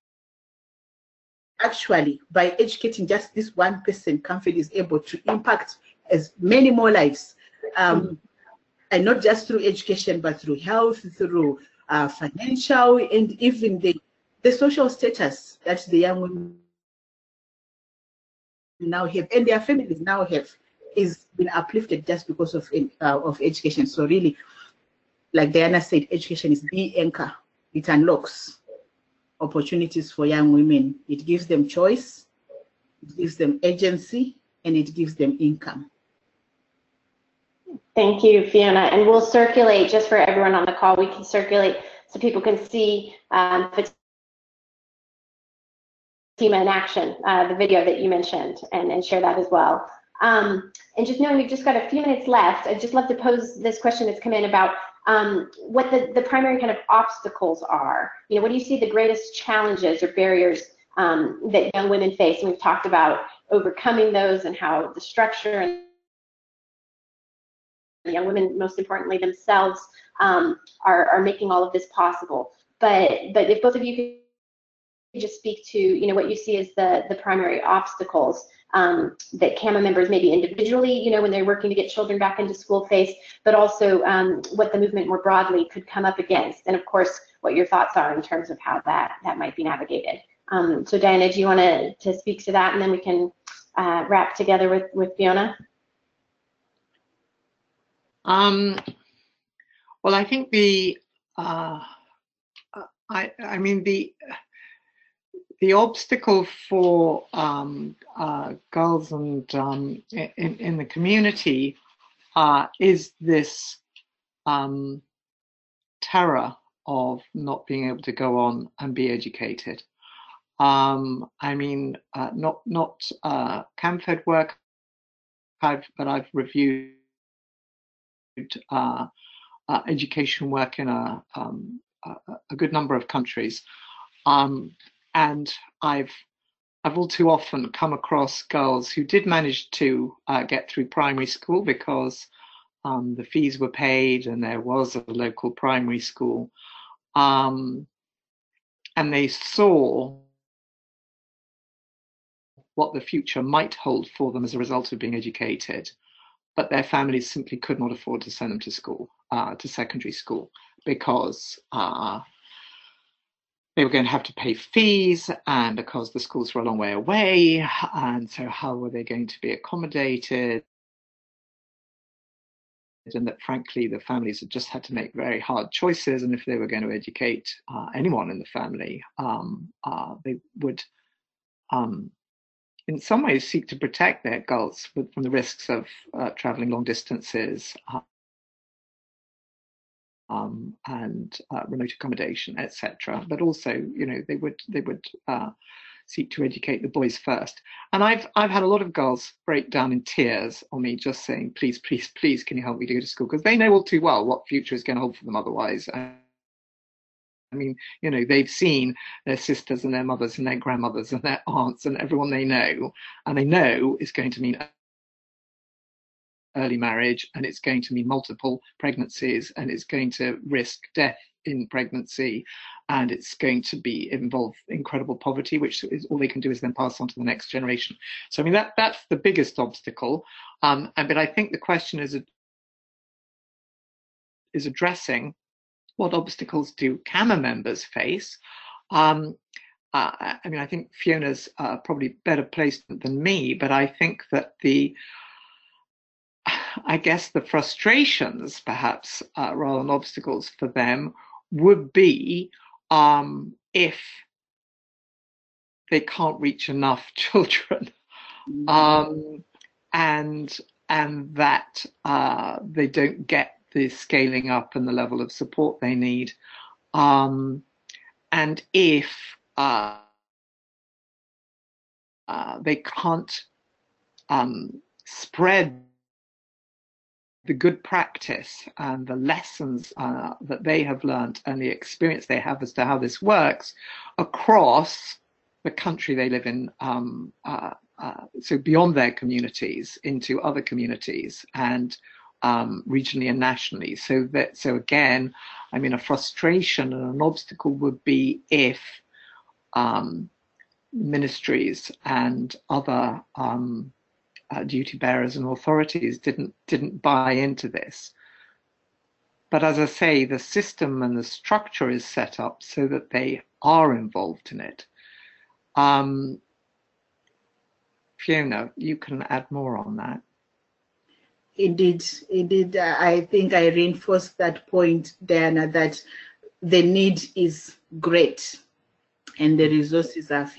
actually by educating just this one person, CAMFED is able to impact as many more lives. Um, and not just through education, but through health, through uh, financial, and even the, the social status that the young women now have and their families now have is been uplifted just because of uh, of education. So really, like Diana said, education is the anchor. It unlocks opportunities for young women. It gives them choice, it gives them agency, and it gives them income. Thank you, Fiona. And we'll circulate, just for everyone on the call, we can circulate so people can see um, Fatima in action, uh, the video that you mentioned, and, and share that as well. Um, and just knowing we've just got a few minutes left, I'd just love to pose this question that's come in about um, what the, the primary kind of obstacles are. You know, what do you see the greatest challenges or barriers um, that young women face? And we've talked about overcoming those and how the structure and the young women, most importantly themselves, um, are, are making all of this possible. But, but if both of you could just speak to, you know, what you see as the, the primary obstacles um, that CAMA members maybe individually, you know, when they're working to get children back into school face, but also um, what the movement more broadly could come up against. And of course, what your thoughts are in terms of how that, that might be navigated. Um, so Diana, do you want to, to speak to that, and then we can uh, wrap together with, with Fiona? Um, well, I think the, uh, I, I mean, the, the obstacle for um, uh, girls and um, in, in the community uh, is this um, terror of not being able to go on and be educated. Um, I mean, uh, not not uh, CAMFED work, I've, but I've reviewed uh, uh, education work in a, um, a, a good number of countries, um, and I've I've all too often come across girls who did manage to uh, get through primary school because um, the fees were paid and there was a local primary school, um, and they saw what the future might hold for them as a result of being educated, but their families simply could not afford to send them to school, uh, to secondary school, because uh, they were going to have to pay fees, and because the schools were a long way away, and so how were they going to be accommodated? And that frankly, the families had just had to make very hard choices, and if they were going to educate uh, anyone in the family, um, uh, they would um, in some ways seek to protect their girls from the risks of uh, traveling long distances uh, um, and uh, remote accommodation, et cetera. But also, you know, they would they would uh, seek to educate the boys first. And I've I've had a lot of girls break down in tears on me just saying, please, please, please, can you help me to go to school? Because they know all too well what future is going to hold for them otherwise. I mean, you know, they've seen their sisters and their mothers and their grandmothers and their aunts and everyone they know, and they know it's going to mean early marriage, and it's going to mean multiple pregnancies, and it's going to risk death in pregnancy, and it's going to be involve incredible poverty, which is all they can do is then pass on to the next generation. So I mean, that that's the biggest obstacle. Um, and but I think the question is is addressing what obstacles do CAMA members face. Um, uh, I mean, I think Fiona's uh, probably better placed than me, but I think that the I guess the frustrations, perhaps, uh, rather than obstacles for them, would be um, if they can't reach enough children, um, and and that uh, they don't get the scaling up and the level of support they need, um, and if uh, uh, they can't um, spread the good practice and the lessons uh, that they have learned and the experience they have as to how this works across the country they live in, um, uh, uh, so beyond their communities into other communities and um, regionally and nationally. So that, so again, I mean, a frustration and an obstacle would be if um, ministries and other um, Uh, duty bearers and authorities didn't didn't buy into this. But as I say, the system and the structure is set up so that they are involved in it. Um, Fiona, you can add more on that. Indeed, indeed. I think I reinforced that point, Diana, that the need is great and the resources are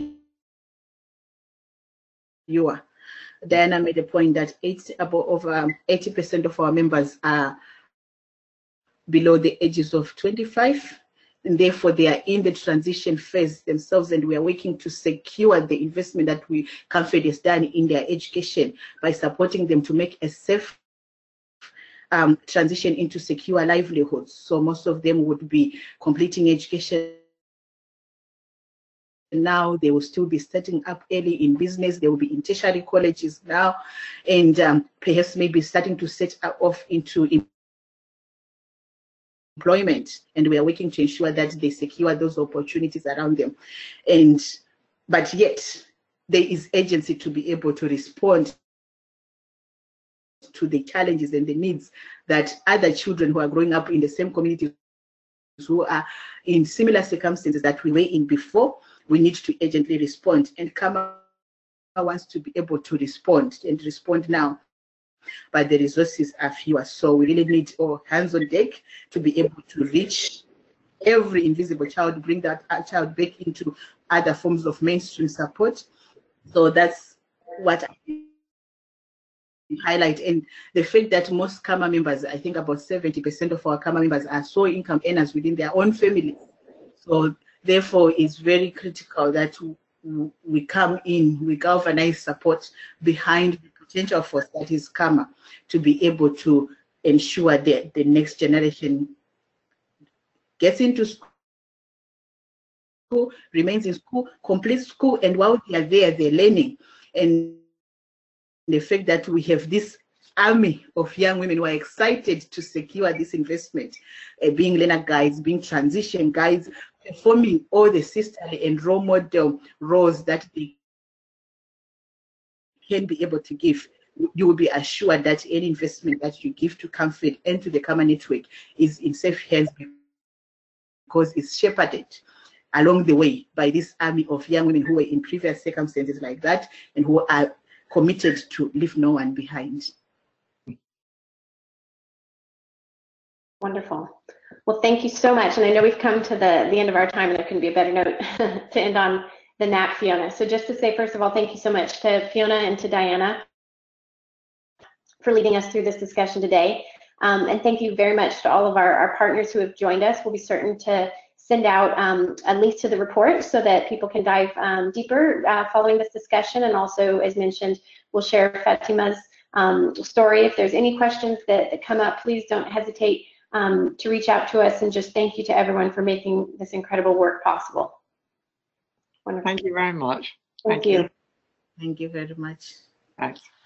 fewer. Diana made a point that eighty, about over eighty percent of our members are below the ages of twenty-five, and therefore they are in the transition phase themselves, and we are working to secure the investment that we CAMFED has done in their education by supporting them to make a safe um, transition into secure livelihoods. So most of them would be completing education now, they will still be starting up early in business, they will be in tertiary colleges now, and um, perhaps maybe starting to set off into employment, and we are working to ensure that they secure those opportunities around them. And but yet there is agency to be able to respond to the challenges and the needs that other children who are growing up in the same communities who are in similar circumstances that we were in before, we need to urgently respond. And CAMA wants to be able to respond and respond now, but the resources are fewer. So we really need all hands on deck to be able to reach every invisible child, bring that child back into other forms of mainstream support. So that's what I highlight. And the fact that most CAMA members, I think about seventy percent of our CAMA members are sole income earners within their own families. So therefore, it's very critical that we come in, we galvanize support behind the potential force that is CAMA to be able to ensure that the next generation gets into school, remains in school, completes school, and while they are there, they're learning. And the fact that we have this army of young women who are excited to secure this investment, uh, being learner guides, being transition guides, performing all the sisterly and role model roles that they can be able to give, you will be assured that any investment that you give to CAMFED and to the CAMA network is in safe hands, because it's shepherded along the way by this army of young women who were in previous circumstances like that and who are committed to leave no one behind. Wonderful. Well, thank you so much. And I know we've come to the, the end of our time, and there couldn't be a better note to end on than that, Fiona. So just to say, first of all, thank you so much to Fiona and to Diana for leading us through this discussion today. Um, and thank you very much to all of our, our partners who have joined us. We'll be certain to send out um, a link to the report so that people can dive um, deeper uh, following this discussion. And also, as mentioned, we'll share Fatima's um, story. If there's any questions that, that come up, please don't hesitate um, to reach out to us. And just thank you to everyone for making this incredible work possible. Wonderful. Thank you very much. Thank, Thank you. you. Thank you very much. Thanks.